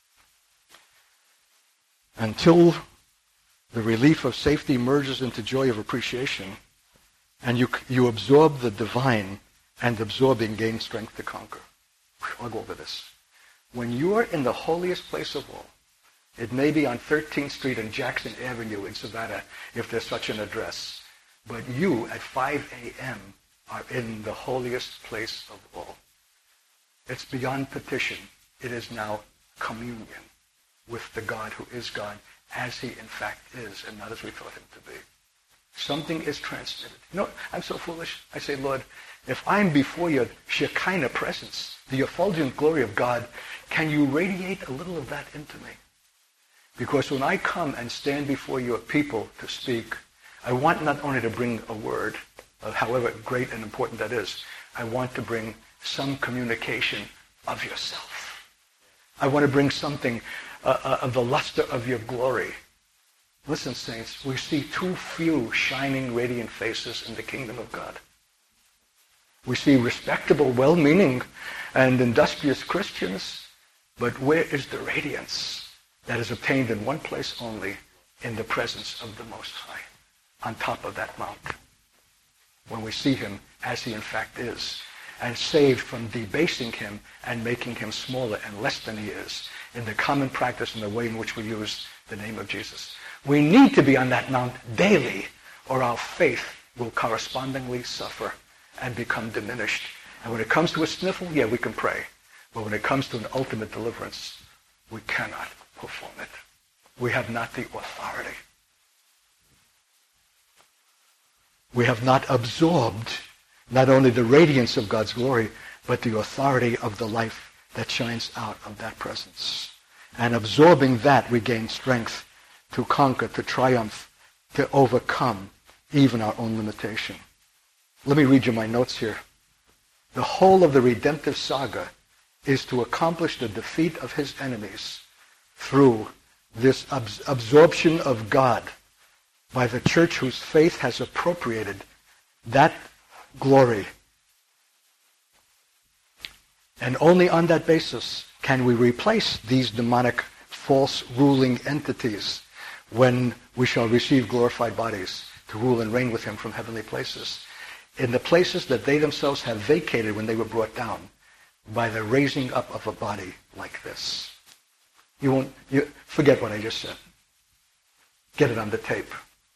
Until the relief of safety merges into joy of appreciation, and you, you absorb the divine, and absorbing gain strength to conquer. I'll go over this. When you're in the holiest place of all, it may be on thirteenth Street and Jackson Avenue in Savannah, if there's such an address, but you at five a.m. are in the holiest place of all. It's beyond petition. It is now communion with the God who is God, as he in fact is, and not as we thought him to be. Something is transmitted. You know, I'm so foolish. I say, Lord, if I'm before your Shekinah presence, the effulgent glory of God, can you radiate a little of that into me? Because when I come and stand before your people to speak, I want not only to bring a word, of however great and important that is, I want to bring some communication of yourself. I want to bring something uh, uh, of the luster of your glory. Listen, saints, we see too few shining, radiant faces in the kingdom of God. We see respectable, well-meaning, and industrious Christians, but where is the radiance that is obtained in one place only, in the presence of the Most High, on top of that mount, when we see him as he in fact is, and saved from debasing him and making him smaller and less than he is, in the common practice and the way in which we use the name of Jesus. We need to be on that mount daily, or our faith will correspondingly suffer and become diminished. And when it comes to a sniffle, yeah, we can pray. But when it comes to an ultimate deliverance, we cannot perform it. We have not the authority. We have not absorbed not only the radiance of God's glory, but the authority of the life that shines out of that presence. And absorbing that, we gain strength to conquer, to triumph, to overcome, even our own limitation. Let me read you my notes here. The whole of the redemptive saga is to accomplish the defeat of his enemies through this abs- absorption of God by the church whose faith has appropriated that glory. And only on that basis can we replace these demonic false ruling entities when we shall receive glorified bodies to rule and reign with him from heavenly places, in the places that they themselves have vacated when they were brought down by the raising up of a body like this. You won't, you, forget what I just said. Get it on the tape.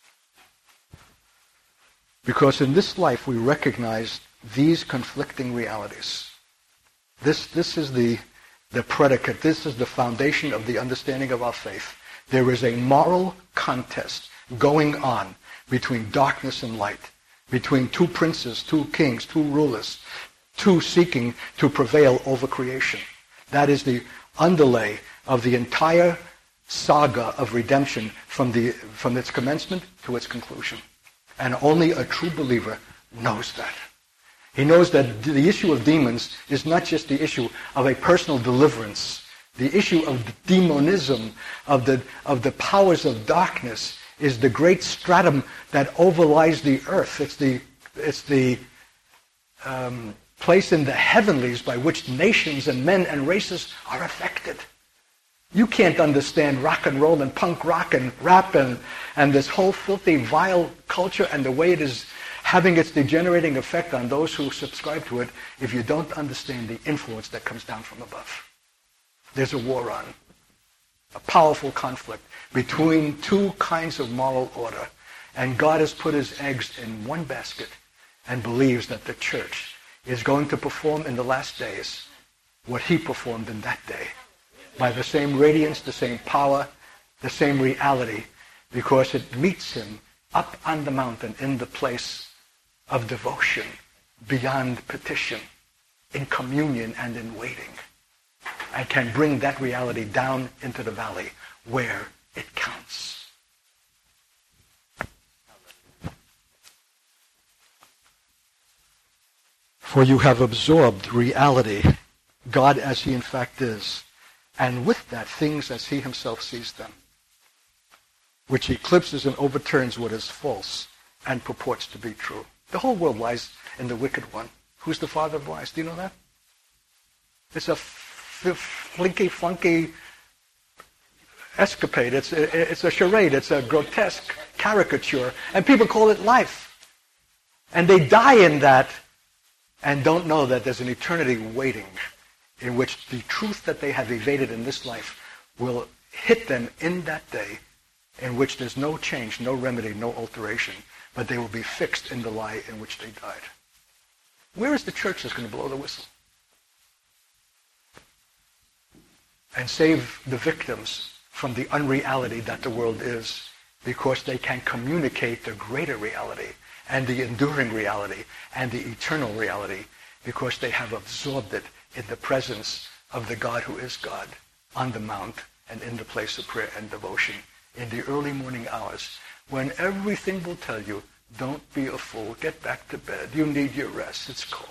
Because in this life we recognize these conflicting realities. This, this is the, the predicate. This is the foundation of the understanding of our faith. There is a moral contest going on between darkness and light, between two princes, two kings, two rulers, two seeking to prevail over creation. That is the underlay of the entire saga of redemption from, the, from its commencement to its conclusion. And only a true believer knows that. He knows that the issue of demons is not just the issue of a personal deliverance. The issue of demonism, of the, of the powers of darkness, is the great stratum that overlies the earth. It's the, it's the um, place in the heavenlies by which nations and men and races are affected. You can't understand rock and roll and punk rock and rap and, and this whole filthy, vile culture and the way it is having its degenerating effect on those who subscribe to it if you don't understand the influence that comes down from above. There's a war on, a powerful conflict between two kinds of moral order. And God has put his eggs in one basket and believes that the church is going to perform in the last days what he performed in that day, by the same radiance, the same power, the same reality, because it meets him up on the mountain in the place of devotion, beyond petition, in communion and in waiting, and can bring that reality down into the valley where it counts. For you have absorbed reality, God as he in fact is, and with that things as he himself sees them, which eclipses and overturns what is false and purports to be true. The whole world lies in the wicked one. Who's the father of lies? Do you know that? It's a f- flinky, funky escapade. It's a, it's a charade. It's a grotesque caricature. And people call it life. And they die in that and don't know that there's an eternity waiting in which the truth that they have evaded in this life will hit them in that day, in which there's no change, no remedy, no alteration, but they will be fixed in the lie in which they died. Where is the church that's going to blow the whistle and save the victims from the unreality that the world is, because they can communicate the greater reality and the enduring reality and the eternal reality, because they have absorbed it in the presence of the God who is God on the mount and in the place of prayer and devotion in the early morning hours, when everything will tell you, don't be a fool, get back to bed, you need your rest, it's cold.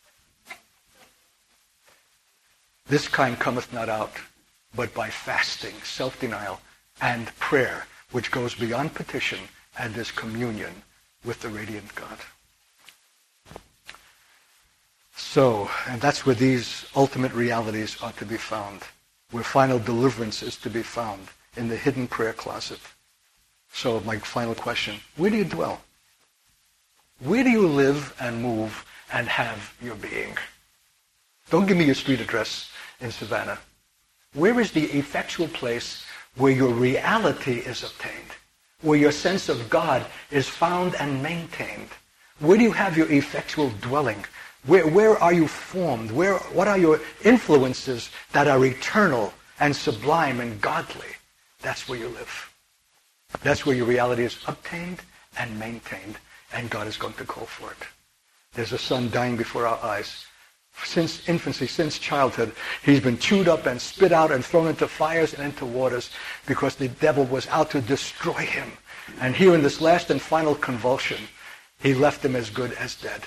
This kind cometh not out, but by fasting, self-denial, and prayer, which goes beyond petition and is communion with the radiant God. So, and that's where these ultimate realities are to be found, where final deliverance is to be found, in the hidden prayer closet. So my final question, where do you dwell? Where do you live and move and have your being? Don't give me your street address in Savannah. Where is the effectual place where your reality is obtained, where your sense of God is found and maintained? Where do you have your effectual dwelling? Where, where are you formed? Where, what are your influences that are eternal and sublime and godly? That's where you live. That's where your reality is obtained and maintained, and God is going to call for it. There's a son dying before our eyes. Since infancy, since childhood, he's been chewed up and spit out and thrown into fires and into waters because the devil was out to destroy him. And here in this last and final convulsion, he left them as good as dead.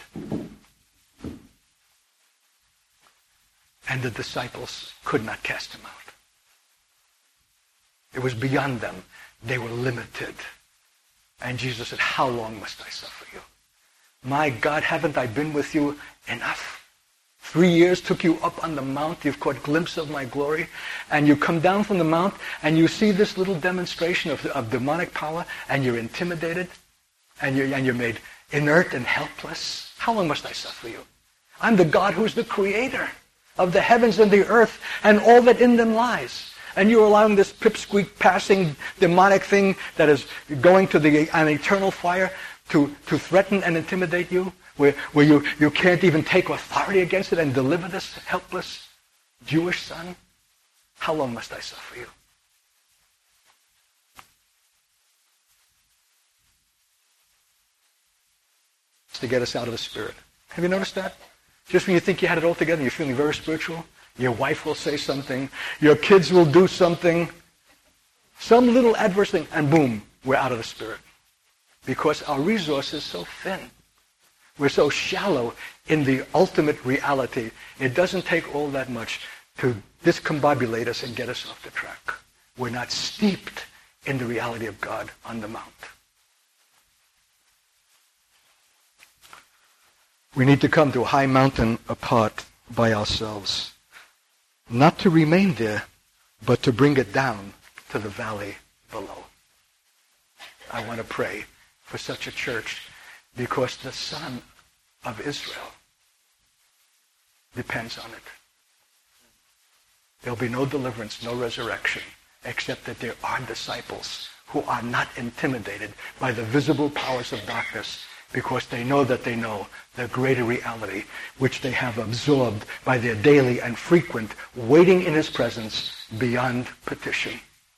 And the disciples could not cast him out. It was beyond them. They were limited. And Jesus said, how long must I suffer you? My God, haven't I been with you enough? Three years took you up on the mount. You've caught a glimpse of my glory. And you come down from the mount and you see this little demonstration of, of demonic power and you're intimidated and you're, and you're made inert and helpless. How long must I suffer you? I'm the God who's the creator of the heavens and the earth and all that in them lies. And you're allowing this pipsqueak passing demonic thing that is going to the, an eternal fire to, to threaten and intimidate you? Where, where you, you can't even take authority against it and deliver this helpless Jewish son? How long must I suffer you? It's to get us out of the spirit. Have you noticed that? Just when you think you had it all together, you're feeling very spiritual, your wife will say something, your kids will do something, some little adverse thing, and boom, we're out of the spirit. Because our resource is so thin. We're so shallow in the ultimate reality. It doesn't take all that much to discombobulate us and get us off the track. We're not steeped in the reality of God on the mount. We need to come to a high mountain apart by ourselves. Not to remain there, but to bring it down to the valley below. I want to pray for such a church because the Son of Israel depends on it. There'll be no deliverance, no resurrection, except that there are disciples who are not intimidated by the visible powers of darkness because they know that they know the greater reality which they have absorbed by their daily and frequent waiting in his presence beyond petition.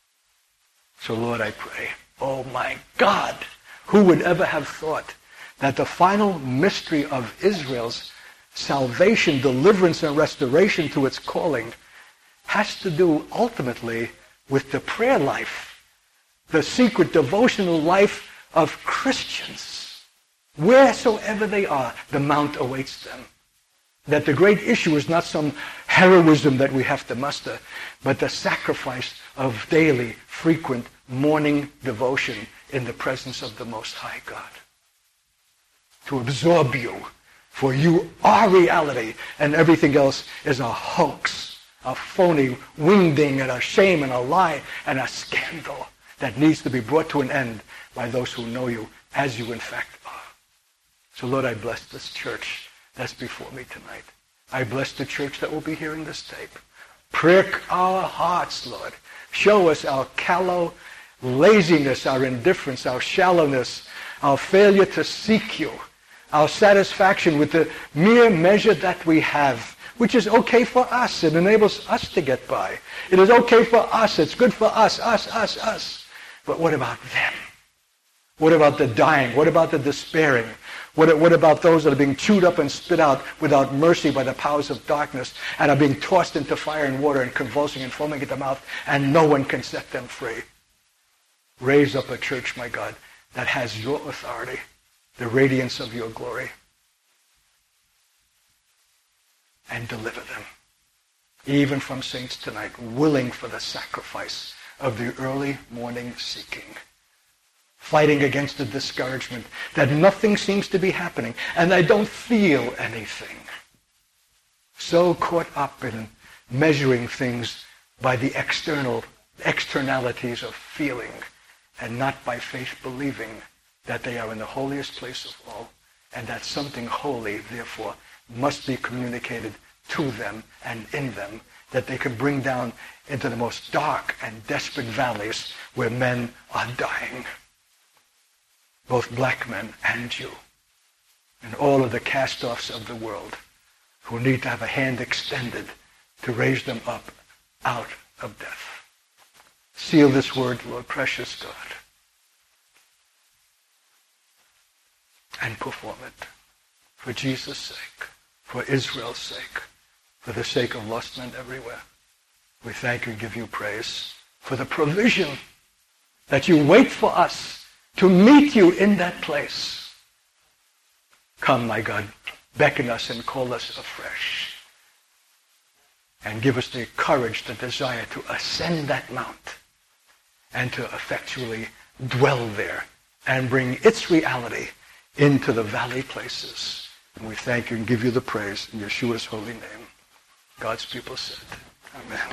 So Lord, I pray, oh my God, who would ever have thought that the final mystery of Israel's salvation, deliverance, and restoration to its calling has to do ultimately with the prayer life, the secret devotional life of Christians. Wheresoever they are, the mount awaits them. That the great issue is not some heroism that we have to muster, but the sacrifice of daily, frequent, morning devotion in the presence of the Most High God. To absorb you, for you are reality, and everything else is a hoax, a phony wingding, and a shame, and a lie, and a scandal that needs to be brought to an end by those who know you as you in fact are. So Lord, I bless this church that's before me tonight. I bless the church that will be hearing this tape. Prick our hearts, Lord. Show us our callow laziness, our indifference, our shallowness, our failure to seek you, our satisfaction with the mere measure that we have, which is okay for us. It enables us to get by. It is okay for us. It's good for us, us, us, us. But what about them? What about the dying? What about the despairing? What, what about those that are being chewed up and spit out without mercy by the powers of darkness and are being tossed into fire and water and convulsing and foaming at the mouth and no one can set them free? Raise up a church, my God, that has your authority, the radiance of your glory, and deliver them, even from saints tonight, willing for the sacrifice of the early morning seeking, fighting against the discouragement that nothing seems to be happening and I don't feel anything. So caught up in measuring things by the external externalities of feeling and not by faith believing that they are in the holiest place of all and that something holy, therefore, must be communicated to them and in them that they can bring down into the most dark and desperate valleys where men are dying. Both black men and Jew, and all of the cast-offs of the world who need to have a hand extended to raise them up out of death. Seal this word, Lord, precious God, and perform it for Jesus' sake, for Israel's sake, for the sake of lost men everywhere. We thank you and give you praise for the provision that you wait for us to meet you in that place. Come, my God, beckon us and call us afresh. And give us the courage, the desire to ascend that mount and to effectually dwell there and bring its reality into the valley places. And we thank you and give you the praise in Yeshua's holy name. God's people said, amen.